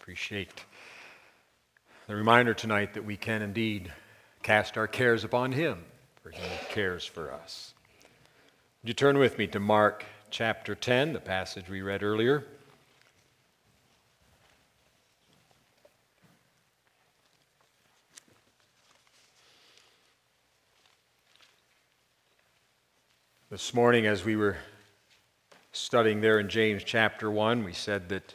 Appreciate the reminder tonight that we can indeed cast our cares upon Him, for He cares for us. Would you turn with me to Mark chapter 10, the passage we read earlier? This morning, as we were studying there in James chapter 1, we said that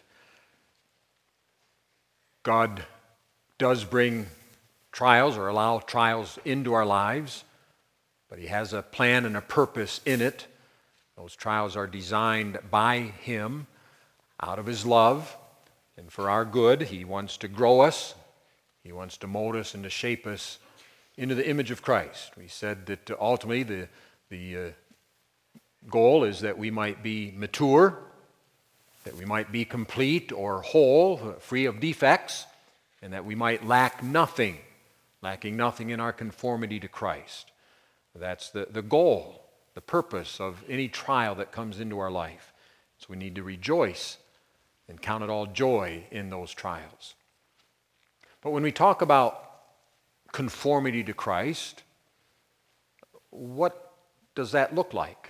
God does bring trials or allow trials into our lives, but He has a plan and a purpose in it. Those trials are designed by Him out of His love and for our good. He wants to grow us. He wants to mold us and to shape us into the image of Christ. We said that ultimately the goal is that we might be mature, that we might be complete or whole, free of defects, and that we might lacking nothing in our conformity to Christ. That's the goal, the purpose of any trial that comes into our life. So we need to rejoice and count it all joy in those trials. But when we talk about conformity to Christ, what does that look like?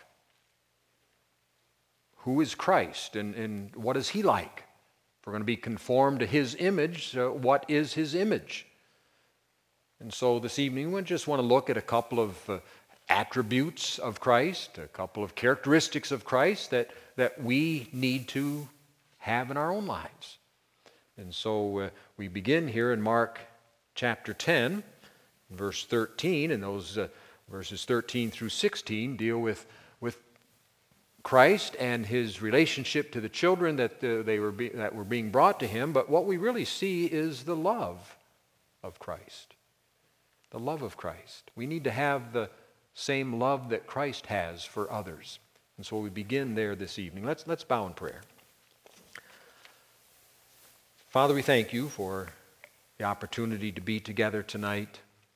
Who is Christ and what is He like? If we're going to be conformed to His image, what is His image? And so this evening we just want to look at a couple of attributes of Christ, a couple of characteristics of Christ that we need to have in our own lives. And so we begin here in Mark chapter 10, verse 13, and those verses 13 through 16 deal with Christ and His relationship to the children that were being brought to Him. But what we really see is the love of Christ. The love of Christ. We need to have the same love that Christ has for others. And so we begin there this evening. Let's bow in prayer. Father, we thank You for the opportunity to be together tonight.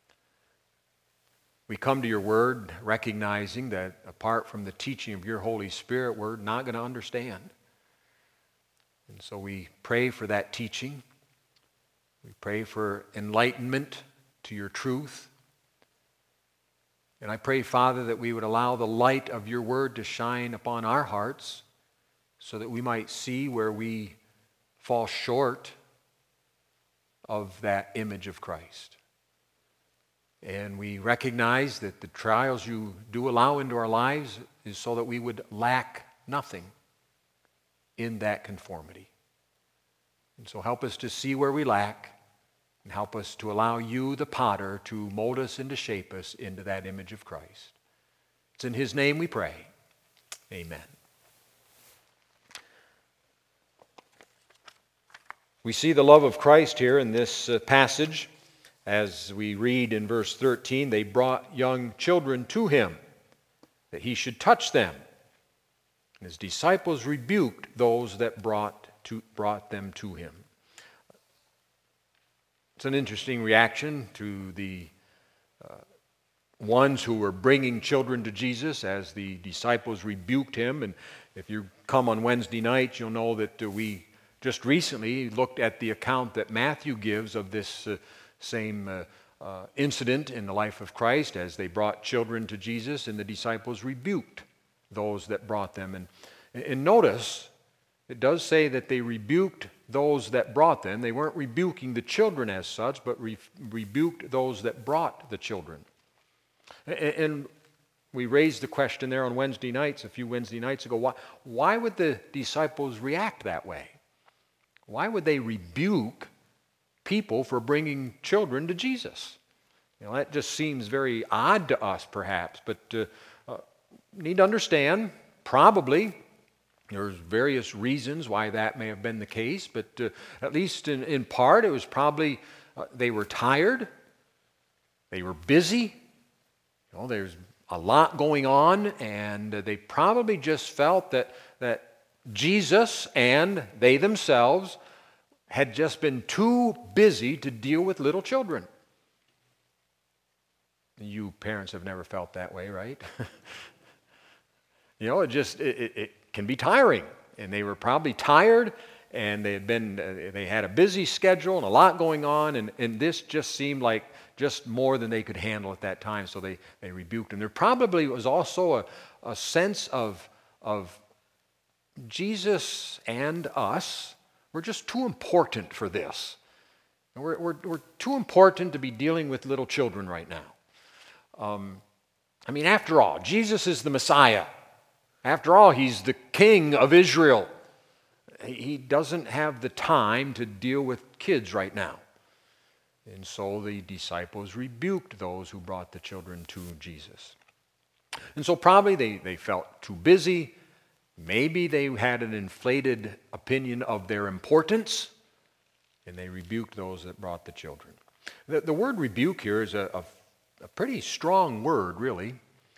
We come to Your Word recognizing that apart from the teaching of Your Holy Spirit, we're not going to understand. And so we pray for that teaching. We pray for enlightenment to Your truth. And I pray, Father, that we would allow the light of Your Word to shine upon our hearts so that we might see where we fall short of that image of Christ. And we recognize that the trials You do allow into our lives is so that we would lack nothing in that conformity. And so help us to see where we lack and help us to allow You, the potter, to mold us and to shape us into that image of Christ. It's in His name we pray. Amen. We see the love of Christ here in this passage. As we read in verse 13, they brought young children to Him, that He should touch them. And His disciples rebuked those that brought them to Him. It's an interesting reaction to the ones who were bringing children to Jesus as the disciples rebuked Him. And if you come on Wednesday night, you'll know that we just recently looked at the account that Matthew gives of this same incident in the life of Christ as they brought children to Jesus, and the disciples rebuked those that brought them. And notice, it does say that they rebuked those that brought them. They weren't rebuking the children as such, but rebuked those that brought the children. And we raised the question there on Wednesday nights, a few Wednesday nights ago, why would the disciples react that way? Why would they rebuke people for bringing children to Jesus? That just seems very odd to us, perhaps, but need to understand, probably, there's various reasons why that may have been the case, but at least in part, it was probably they were tired, they were busy, there's a lot going on, and they probably just felt that Jesus and they themselves had just been too busy to deal with little children. You parents have never felt that way, right? It can be tiring. And they were probably tired and they had a busy schedule and a lot going on, and this just seemed like just more than they could handle at that time, so they rebuked him. There probably was also a sense of Jesus and us, we're just too important for this. We're too important to be dealing with little children right now. After all, Jesus is the Messiah. After all, he's the King of Israel. He doesn't have the time to deal with kids right now. And so the disciples rebuked those who brought the children to Jesus. And so probably they felt too busy. Maybe they had an inflated opinion of their importance, and they rebuked those that brought the children. The word rebuke here is a pretty strong word, really.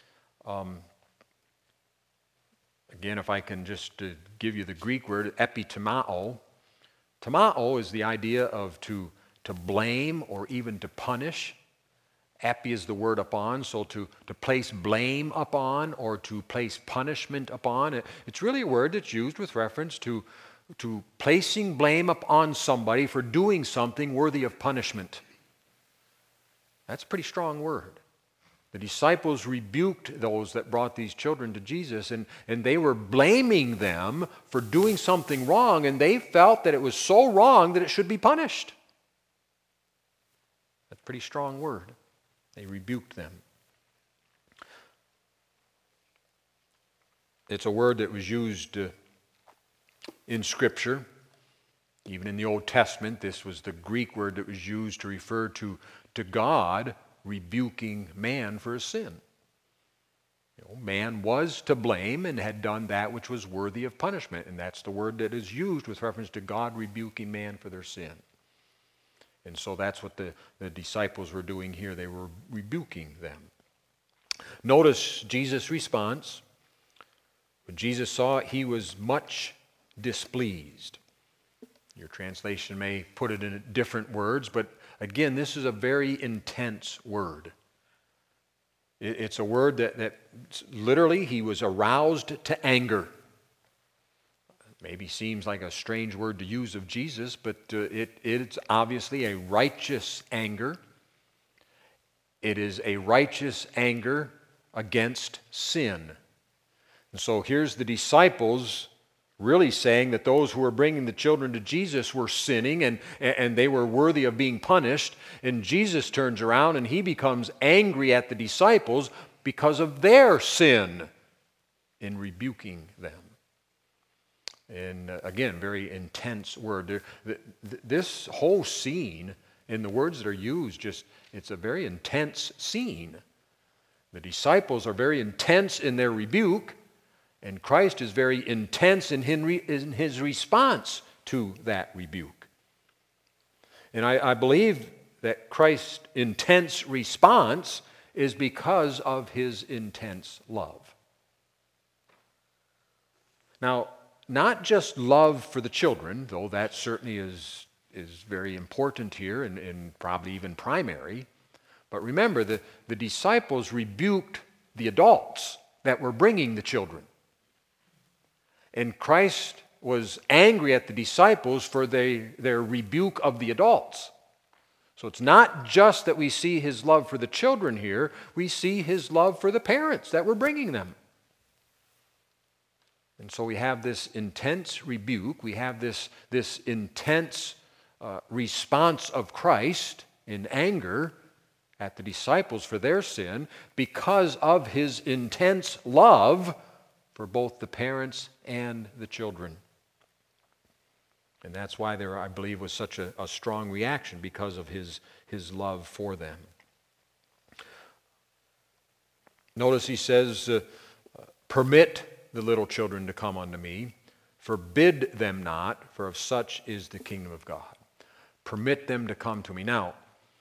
Again, if I can just give you the Greek word, epitimao. Timao is the idea of to blame or even to punish. Epi is the word upon, so to place blame upon or to place punishment upon. It's really a word that's used with reference to placing blame upon somebody for doing something worthy of punishment. That's a pretty strong word. The disciples rebuked those that brought these children to Jesus, and they were blaming them for doing something wrong, and they felt that it was so wrong that it should be punished. That's a pretty strong word. They rebuked them. It's a word that was used in Scripture. Even in the Old Testament, this was the Greek word that was used to refer to God rebuking man for his sin. Man was to blame and had done that which was worthy of punishment, and that's the word that is used with reference to God rebuking man for their sin. And so that's what the disciples were doing here. They were rebuking them. Notice Jesus' response. When Jesus saw it, he was much displeased. Your translation may put it in different words, but again, this is a very intense word. It's a word that literally he was aroused to anger. Maybe seems like a strange word to use of Jesus, but it's obviously a righteous anger. It is a righteous anger against sin. And so here's the disciples really saying that those who were bringing the children to Jesus were sinning and they were worthy of being punished. And Jesus turns around and he becomes angry at the disciples because of their sin in rebuking them. And again, very intense word. This whole scene, in the words that are used, it's a very intense scene. The disciples are very intense in their rebuke, and Christ is very intense in his response to that rebuke. And I believe that Christ's intense response is because of his intense love. Now, not just love for the children, though that certainly is very important here and probably even primary, but remember, the disciples rebuked the adults that were bringing the children. And Christ was angry at the disciples for their rebuke of the adults. So it's not just that we see his love for the children here, we see his love for the parents that were bringing them. And so we have this intense rebuke, we have this intense response of Christ in anger at the disciples for their sin because of his intense love for both the parents and the children. And that's why there, I believe, was such a strong reaction, because of his love for them. Notice he says, permit the little children to come unto me, forbid them not, for of such is the kingdom of God. Permit them to come to me. Now,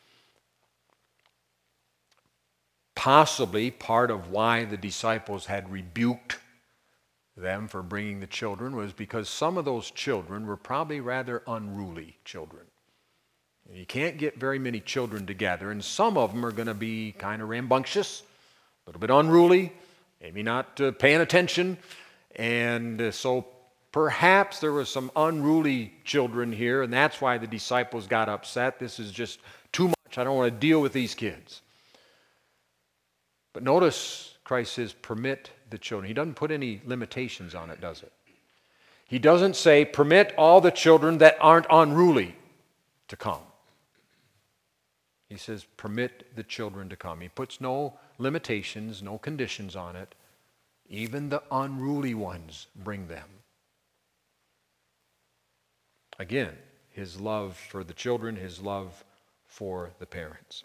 possibly part of why the disciples had rebuked them for bringing the children was because some of those children were probably rather unruly children. You can't get very many children together, and some of them are going to be kind of rambunctious, a little bit unruly, maybe not paying attention, and so Perhaps there were some unruly children here, and that's why the disciples got upset. This is just too much. I don't want to deal with these kids. But notice Christ says, permit the children. He doesn't put any limitations on it, does it? He doesn't say, permit all the children that aren't unruly to come. He says, permit the children to come. He puts no limitations, no conditions on it. Even the unruly ones, bring them. Again, his love for the children, his love for the parents.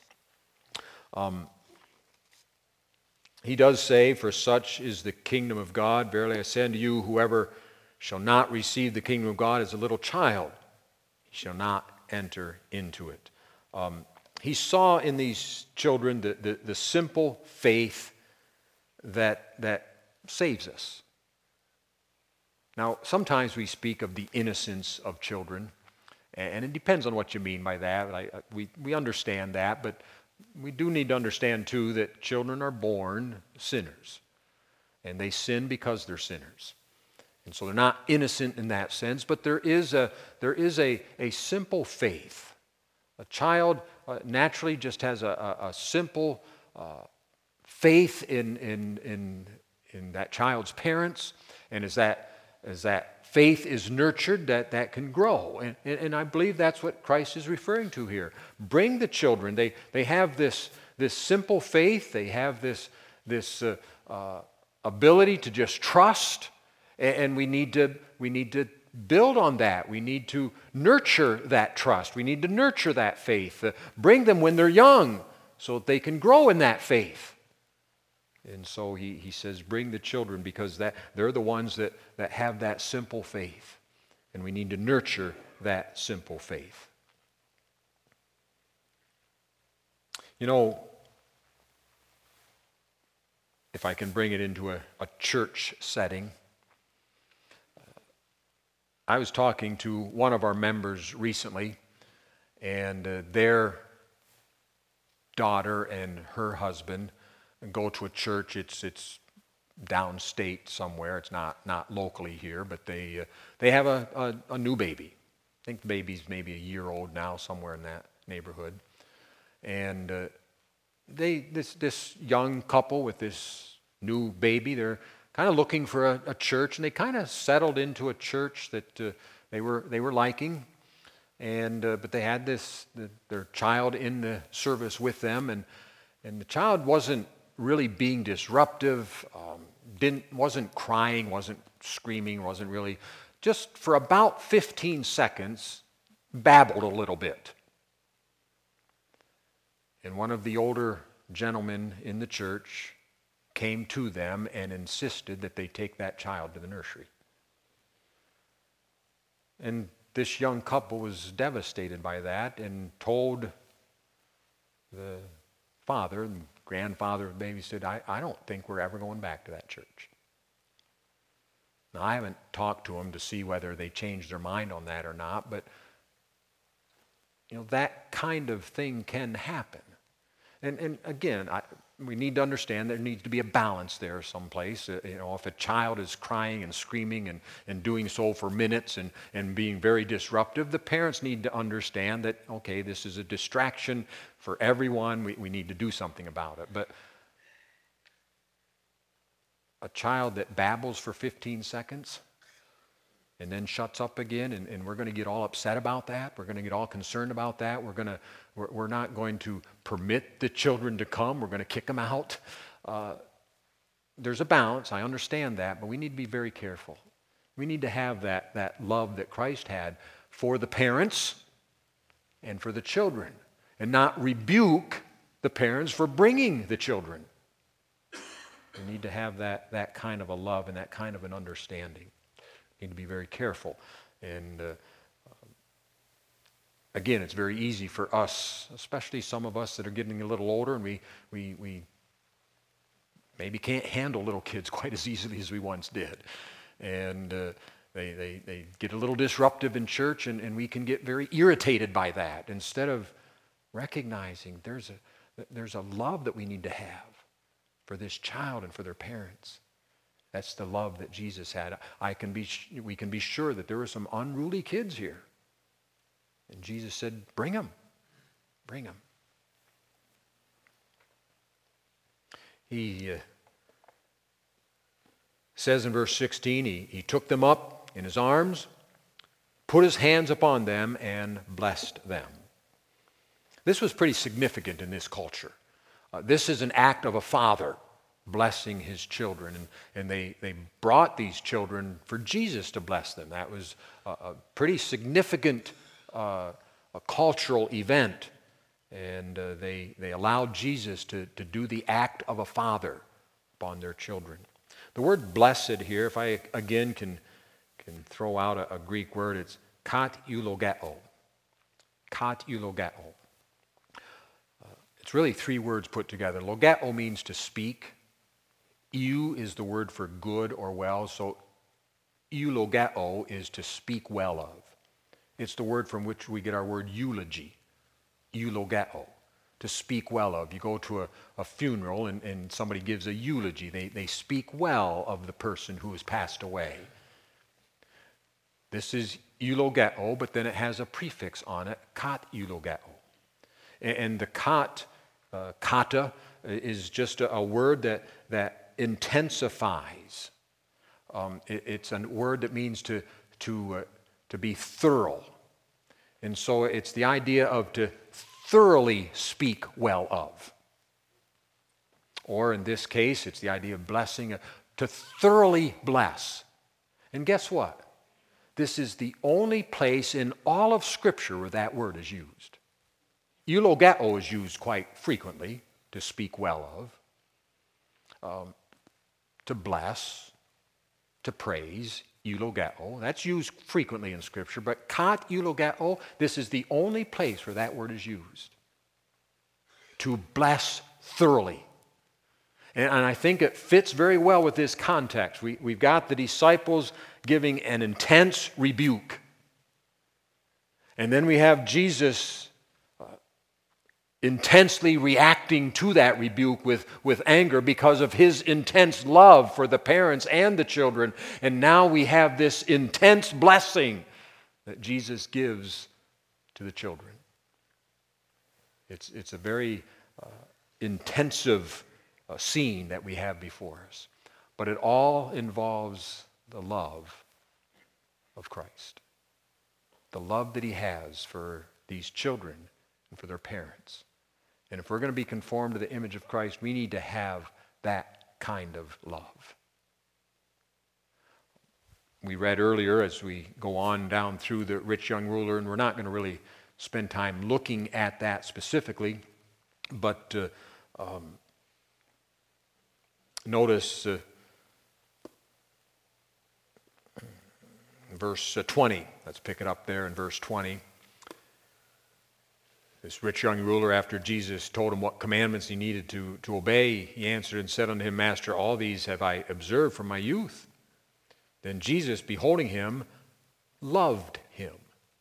He does say, for such is the kingdom of God. Verily I say unto you, whoever shall not receive the kingdom of God as a little child, he shall not enter into it. He saw in these children the simple faith that saves us. Now, sometimes we speak of the innocence of children, and it depends on what you mean by that. We understand that, but we do need to understand, too, that children are born sinners, and they sin because they're sinners. And so they're not innocent in that sense, but there is a simple faith. A child naturally just has a simple faith in that child's parents, and as that faith is nurtured, that can grow. And I believe that's what Christ is referring to here. Bring the children. They have this simple faith. They have this ability to just trust, and we need to build on that. We need to nurture that trust. We need to nurture that faith. Bring them when they're young so that they can grow in that faith. And so he says, bring the children, because they're the ones that have that simple faith. And we need to nurture that simple faith. You know, if I can bring it into a church setting, I was talking to one of our members recently, and their daughter and her husband go to a church. It's downstate somewhere. It's not locally here, but they have a new baby. I think the baby's maybe a year old now, somewhere in that neighborhood. And this young couple with this new baby, they're kind of looking for a church, and they kind of settled into a church that they were liking. And but they had their child in the service with them, and the child wasn't really being disruptive, wasn't crying, wasn't screaming, wasn't really, just for about 15 seconds, babbled a little bit. And one of the older gentlemen in the church came to them and insisted that they take that child to the nursery. And this young couple was devastated by that and told the father and grandfather of the baby, said, I don't think we're ever going back to that church. Now, I haven't talked to them to see whether they changed their mind on that or not, but that kind of thing can happen. And again, we need to understand there needs to be a balance there someplace. If a child is crying and screaming and doing so for minutes and being very disruptive, the parents need to understand that, okay, this is a distraction for everyone. We need to do something about it. But a child that babbles for 15 seconds and then shuts up again, and we're going to get all upset about that. We're going to get all concerned about that. We're not going to permit the children to come. We're going to kick them out. There's a balance. I understand that, but we need to be very careful. We need to have that love that Christ had for the parents and for the children, and not rebuke the parents for bringing the children. We need to have that kind of a love and that kind of an understanding. Need to be very careful. And again, it's very easy for us, especially some of us that are getting a little older, and we maybe can't handle little kids quite as easily as we once did. And they get a little disruptive in church, and we can get very irritated by that, instead of recognizing there's a love that we need to have for this child and for their parents. That's the love that Jesus had. We can be sure that there were some unruly kids here. And Jesus said, bring them. Bring them. He says in verse 16, he took them up in his arms, put his hands upon them, and blessed them. This was pretty significant in this culture. This is an act of a father blessing his children. And they brought these children for Jesus to bless them. That was a pretty significant a cultural event. And they allowed Jesus to do the act of a father upon their children. The word blessed here, if I again can throw out a Greek word, it's kat eulogeo. Kat eulogeo. It's really three words put together. Logeo means to speak. Eu is the word for good or well, so eulogeo is to speak well of. It's the word from which we get our word eulogy. Eulogeo, to speak well of. You go to a funeral and somebody gives a eulogy. They speak well of the person who has passed away. This is eulogeo, but then it has a prefix on it, kat eulogeo. And the kata, is just a word that intensifies. It's a word that means to be thorough. And so it's the idea of to thoroughly speak well of. Or in this case, it's the idea of blessing, to thoroughly bless. And guess what? This is the only place in all of Scripture where that word is used. Eulogeo is used quite frequently, to speak well of, to bless, to praise, eulogeo. That's used frequently in Scripture, but kat eulogeo, this is the only place where that word is used. To bless thoroughly. And I think it fits very well with this context. We've got the disciples giving an intense rebuke. And then we have Jesus intensely reacting to that rebuke with anger because of his intense love for the parents and the children. And now we have this intense blessing that Jesus gives to the children. It's a very intensive scene that we have before us. But it all involves the love of Christ. The love that he has for these children and for their parents. And if we're going to be conformed to the image of Christ, we need to have that kind of love. We read earlier as we go on down through the rich young ruler, and we're not going to really spend time looking at that specifically, but notice verse 20. Let's pick it up there in verse 20. This rich young ruler, after Jesus told him what commandments he needed to obey, he answered and said unto him, Master, all these have I observed from my youth. Then Jesus, beholding him, loved him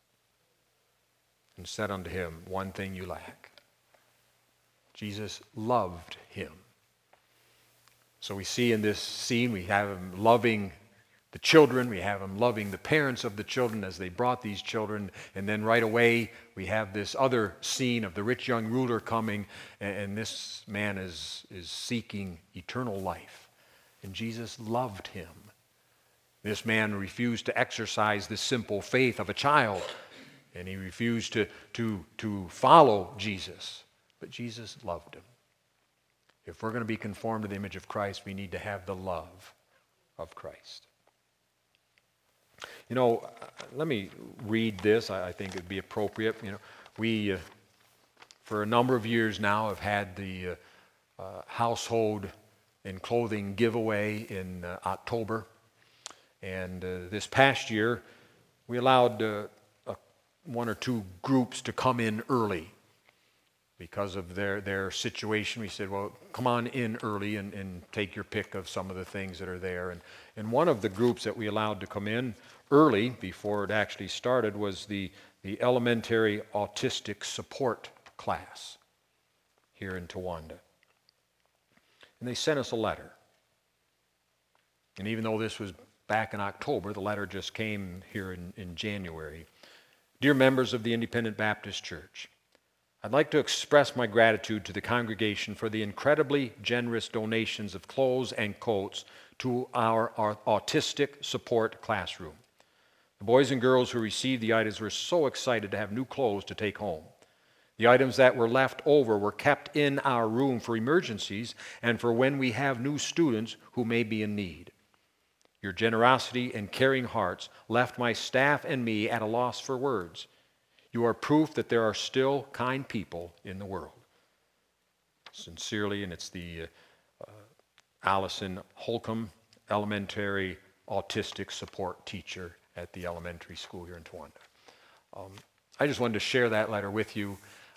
and said unto him, one thing you lack. Jesus loved him. So we see in this scene, we have him loving the children, we have him loving the parents of the children as they brought these children, and then right away we have this other scene of the rich young ruler coming, and this man is seeking eternal life. And Jesus loved him. This man refused to exercise the simple faith of a child, and he refused to follow Jesus. But Jesus loved him. If we're going to be conformed to the image of Christ, we need to have the love of Christ. You know, let me read this. I think it would be appropriate. You know, we, for a number of years now, have had the household and clothing giveaway in October. And this past year, we allowed one or two groups to come in early. Because of their situation, we said, well, come on in early and take your pick of some of the things that are there. And one of the groups that we allowed to come in early, before it actually started, was the elementary autistic support class here in Towanda. And they sent us a letter. And even though this was back in October, the letter just came here in January. Dear members of the Independent Baptist Church, I'd like to express my gratitude to the congregation for the incredibly generous donations of clothes and coats to our autistic support classroom. The boys and girls who received the items were so excited to have new clothes to take home. The items that were left over were kept in our room for emergencies and for when we have new students who may be in need. Your generosity and caring hearts left my staff and me at a loss for words. You are proof that there are still kind people in the world. Sincerely, and it's the Allison Holcomb, elementary autistic support teacher at the elementary school here in Towanda. I just wanted to share that letter with you.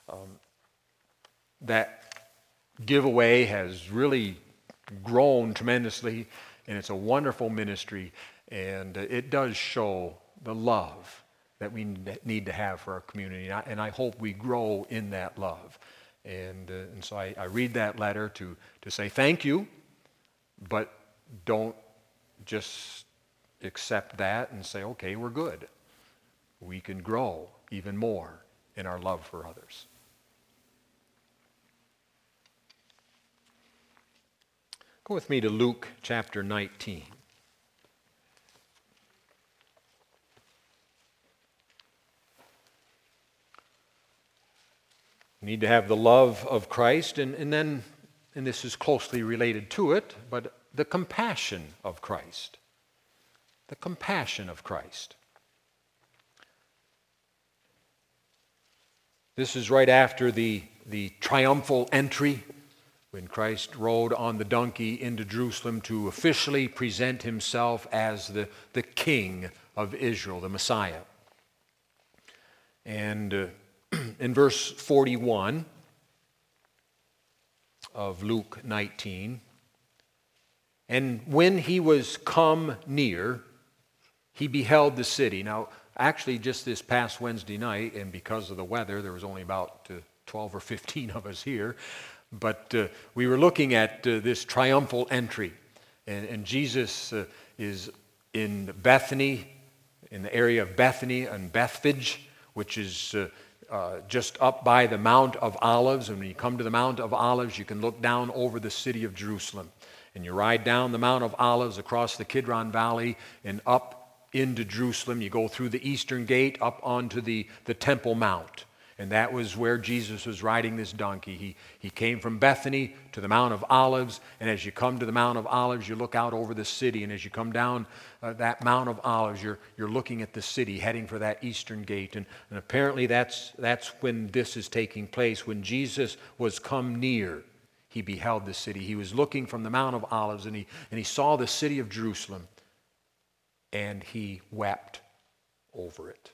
That giveaway has really grown tremendously, and it's a wonderful ministry, and it does show the love that we need to have for our community, and I hope we grow in that love. And so I read that letter to say thank you, but don't just accept that and say, okay, we're good. We can grow even more in our love for others. Go with me to Luke chapter 19. We need to have the love of Christ, and then, and this is closely related to it, but the compassion of Christ. The compassion of Christ. This is right after the triumphal entry, when Christ rode on the donkey into Jerusalem to officially present himself as the King of Israel, the Messiah. And in verse 41 of Luke 19, and when he was come near, he beheld the city. Now, actually, just this past Wednesday night, and because of the weather, there was only about 12 or 15 of us here, but we were looking at this triumphal entry, and Jesus is in Bethany, in the area of Bethany and Bethphage, which is just up by the Mount of Olives. And when you come to the Mount of Olives, you can look down over the city of Jerusalem. And you ride down the Mount of Olives across the Kidron Valley and up into Jerusalem. You go through the eastern gate up onto the Temple Mount. And that was where Jesus was riding this donkey. He came from Bethany to the Mount of Olives, and as you come to the Mount of Olives, you look out over the city, and as you come down that Mount of Olives, you're looking at the city, heading for that eastern gate. And apparently that's when this is taking place. When Jesus was come near, he beheld the city. He was looking from the Mount of Olives, and he saw the city of Jerusalem, and he wept over it.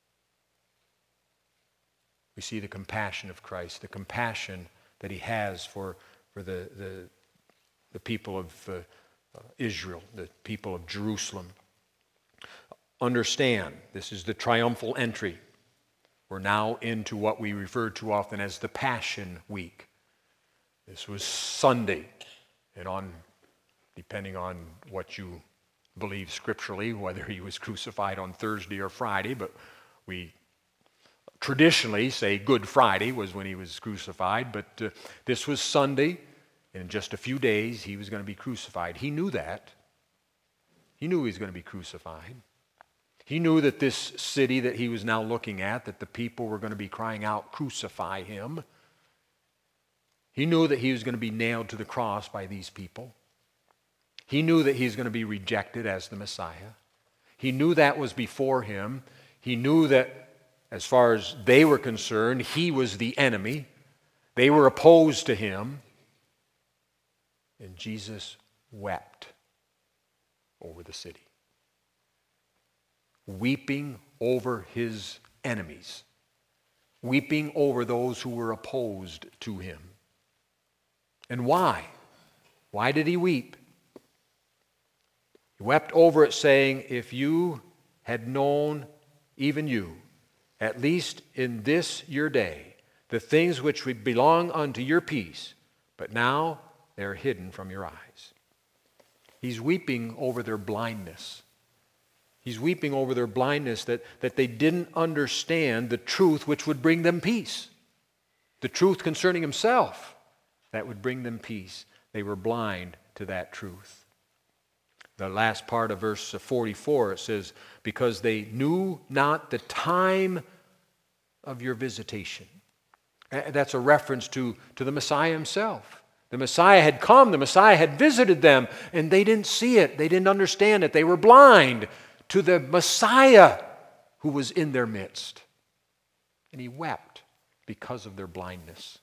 We see the compassion of Christ, the compassion that he has for the people of Israel, the people of Jerusalem. Understand, this is the triumphal entry. We're now into what we refer to often as the Passion Week. This was Sunday, and depending on what you believe scripturally, whether he was crucified on Thursday or Friday, but we traditionally say Good Friday was when he was crucified, but this was Sunday, and in just a few days he was going to be crucified. He knew that. He knew he was going to be crucified. He knew that this city that he was now looking at, that the people were going to be crying out, "Crucify him." He knew that he was going to be nailed to the cross by these people. He knew that he was going to be rejected as the Messiah. He knew that was before him. He knew that as far as they were concerned, he was the enemy. They were opposed to him. And Jesus wept over the city, weeping over his enemies, weeping over those who were opposed to him. And why? Why did he weep? He wept over it, saying, "If you had known, even you, at least in this your day, the things which belong unto your peace, but now they are hidden from your eyes." He's weeping over their blindness. He's weeping over their blindness that they didn't understand the truth which would bring them peace. The truth concerning himself that would bring them peace. They were blind to that truth. The last part of verse 44, it says, because they knew not the time of your visitation. That's a reference to the Messiah himself. The Messiah had come, the Messiah had visited them, and they didn't see it. They didn't understand it. They were blind to the Messiah who was in their midst. And he wept because of their blindness.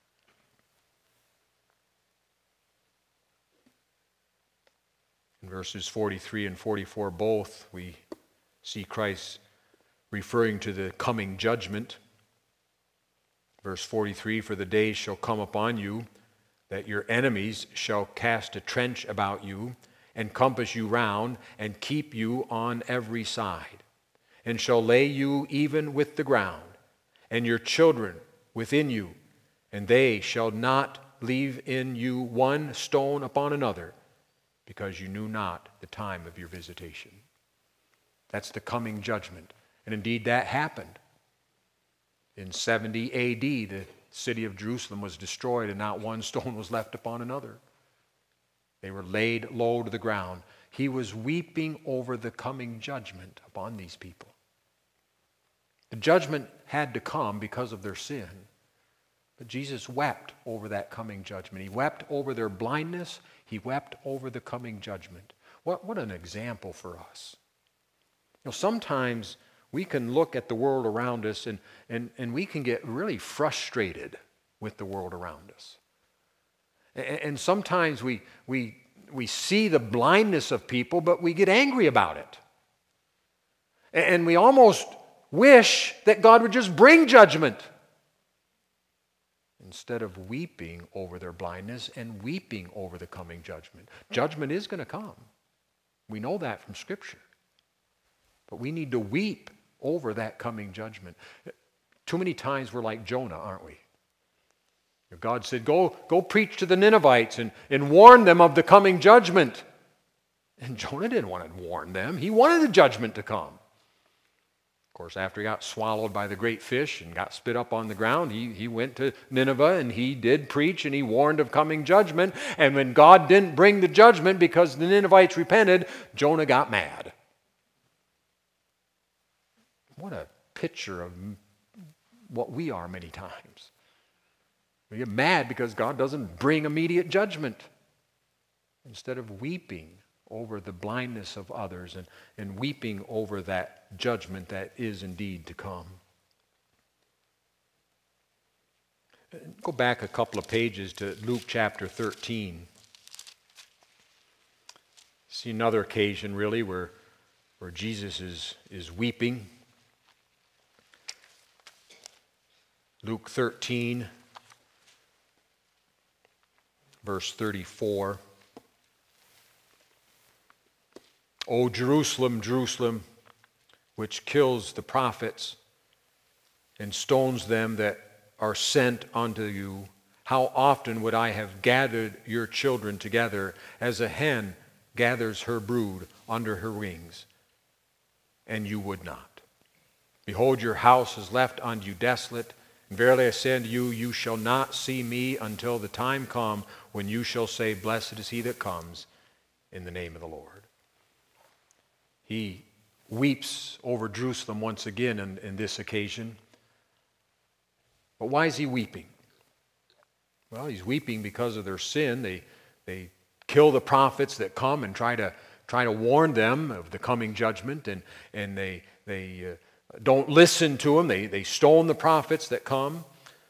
In verses 43 and 44 both, we see Christ referring to the coming judgment. Verse 43, for the days shall come upon you, that your enemies shall cast a trench about you, and compass you round, and keep you on every side, and shall lay you even with the ground, and your children within you, and they shall not leave in you one stone upon another, because you knew not the time of your visitation. That's the coming judgment. And indeed that happened. In 70 A.D., the city of Jerusalem was destroyed, and not one stone was left upon another. They were laid low to the ground. He was weeping over the coming judgment upon these people. The judgment had to come because of their sin. But Jesus wept over that coming judgment. He wept over their blindness. He wept over the coming judgment. What an example for us. You know, sometimes we can look at the world around us and we can get really frustrated with the world around us. And sometimes we see the blindness of people, but we get angry about it. And we almost wish that God would just bring judgment instead of weeping over their blindness and weeping over the coming judgment. Judgment is going to come. We know that from Scripture. But we need to weep over that coming judgment. Too many times we're like Jonah, aren't we? God said, go preach to the Ninevites and warn them of the coming judgment. And Jonah didn't want to warn them. He wanted the judgment to come. Of course, after he got swallowed by the great fish and got spit up on the ground, he went to Nineveh and he did preach and he warned of coming judgment. And when God didn't bring the judgment because the Ninevites repented, Jonah got mad. What a picture of what we are many times. We get mad because God doesn't bring immediate judgment. Instead of weeping over the blindness of others and weeping over that judgment that is indeed to come. Go back a couple of pages to Luke chapter 13. See another occasion really where Jesus is weeping. Luke 13, verse 34. O Jerusalem, Jerusalem, which kills the prophets and stones them that are sent unto you, how often would I have gathered your children together as a hen gathers her brood under her wings, and you would not. Behold, your house is left unto you desolate. Verily I say unto you, you shall not see me until the time come when you shall say, blessed is he that comes in the name of the Lord. He weeps over Jerusalem once again in this occasion. But why is he weeping? Well, he's weeping because of their sin. They kill the prophets that come and try to warn them of the coming judgment, and they don't listen to them. They stone the prophets that come.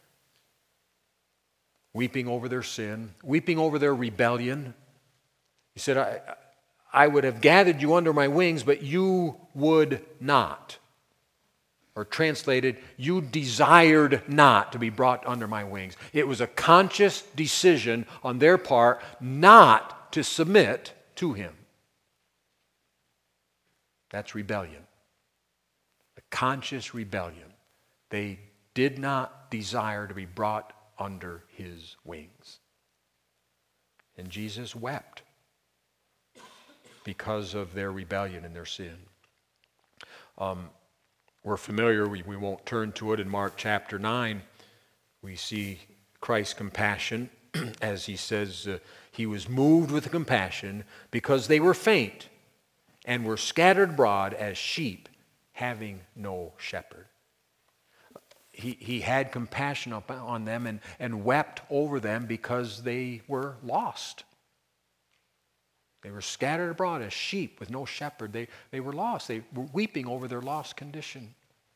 Weeping over their sin, weeping over their rebellion. He said, I would have gathered you under my wings, but you would not. Or translated, you desired not to be brought under my wings. It was a conscious decision on their part not to submit to him. That's rebellion. A conscious rebellion. They did not desire to be brought under his wings. And Jesus wept. because of their rebellion and their sin. We're familiar, we won't turn to it in Mark chapter 9. We see Christ's compassion as he says, he was moved with compassion because they were faint and were scattered abroad as sheep having no shepherd. He had compassion on them and wept over them because they were lost. They were scattered abroad as sheep with no shepherd. They were lost. They were weeping over their lost condition.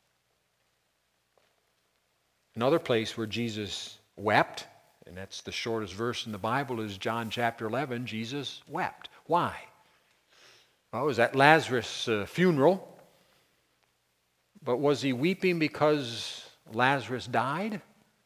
Another place where Jesus wept, and that's the shortest verse in the Bible, is John chapter 11. Jesus wept. Why? Well, it was at Lazarus' funeral. But was he weeping because Lazarus died?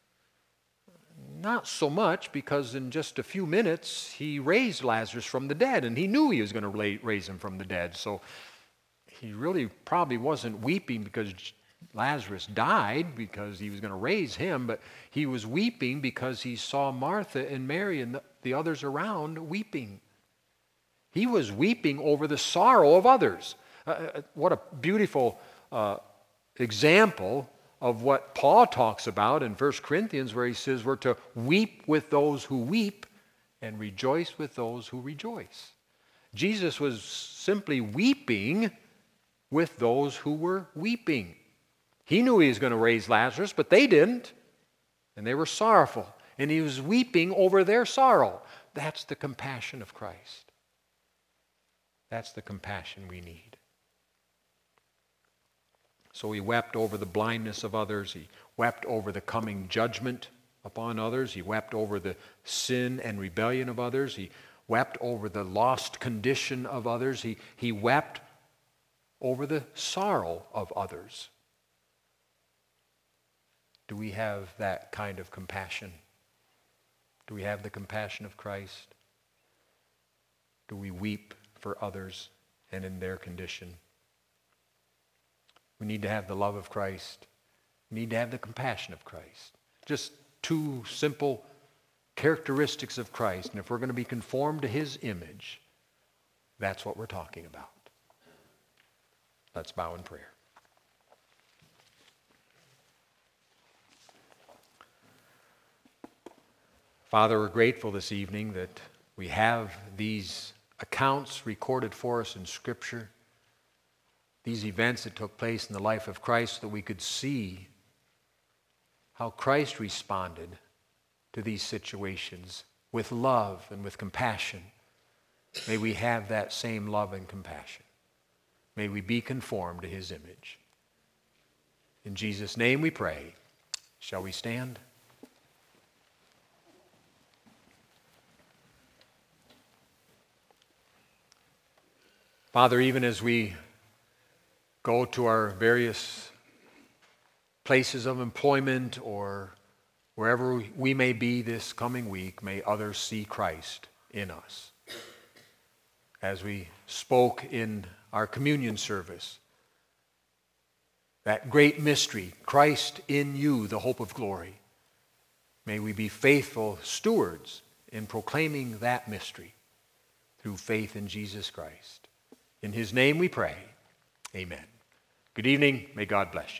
Not so much, because in just a few minutes he raised Lazarus from the dead, and he knew he was going to raise him from the dead. So he really probably wasn't weeping because Lazarus died, because he was going to raise him, but he was weeping because he saw Martha and Mary and the others around weeping. He was weeping over the sorrow of others. What a beautiful example of what Paul talks about in 1 Corinthians, where he says we're to weep with those who weep and rejoice with those who rejoice. Jesus was simply weeping with those who were weeping. He knew he was going to raise Lazarus, but they didn't, and they were sorrowful, and he was weeping over their sorrow. That's the compassion of Christ. That's the compassion we need. So he wept over the blindness of others. He wept over the coming judgment upon others. He wept over the sin and rebellion of others. He wept over the lost condition of others. He wept over the sorrow of others. Do we have that kind of compassion? Do we have the compassion of Christ? Do we weep for others and in their condition? We need to have the love of Christ. We need to have the compassion of Christ. Just two simple characteristics of Christ. And if we're going to be conformed to his image, that's what we're talking about. Let's bow in prayer. Father, we're grateful this evening that we have these accounts recorded for us in Scripture, these events that took place in the life of Christ, so that we could see how Christ responded to these situations with love and with compassion. May we have that same love and compassion. May we be conformed to his image. In Jesus' name we pray. Shall we stand? Father, even as we go to our various places of employment or wherever we may be this coming week, may others see Christ in us. As we spoke in our communion service, that great mystery, Christ in you, the hope of glory, may we be faithful stewards in proclaiming that mystery through faith in Jesus Christ. In his name we pray. Amen. Good evening. May God bless you.